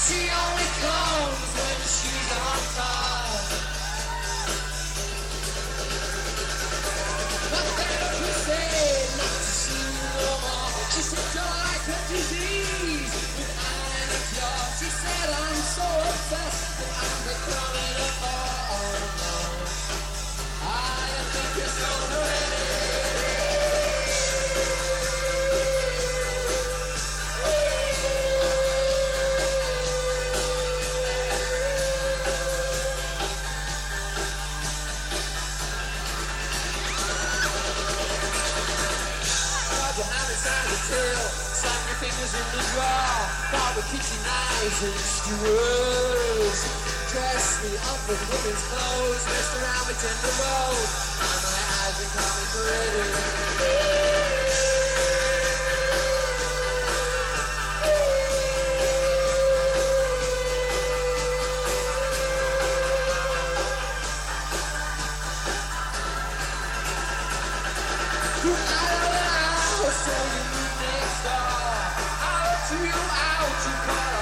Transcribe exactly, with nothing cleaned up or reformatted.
She only comes when she's on top. But then she said not to see you no more. She said you're like a disease without any cure. She said I'm so obsessed that I'm becoming a ball. I think you're so ready. Slap your fingers in the drawer. Bought with kitchen knives and skewers. Dress me up with women's clothes. Messed around with tender road. And my eyes are coming pretty. So you next door, I'll let you out, you call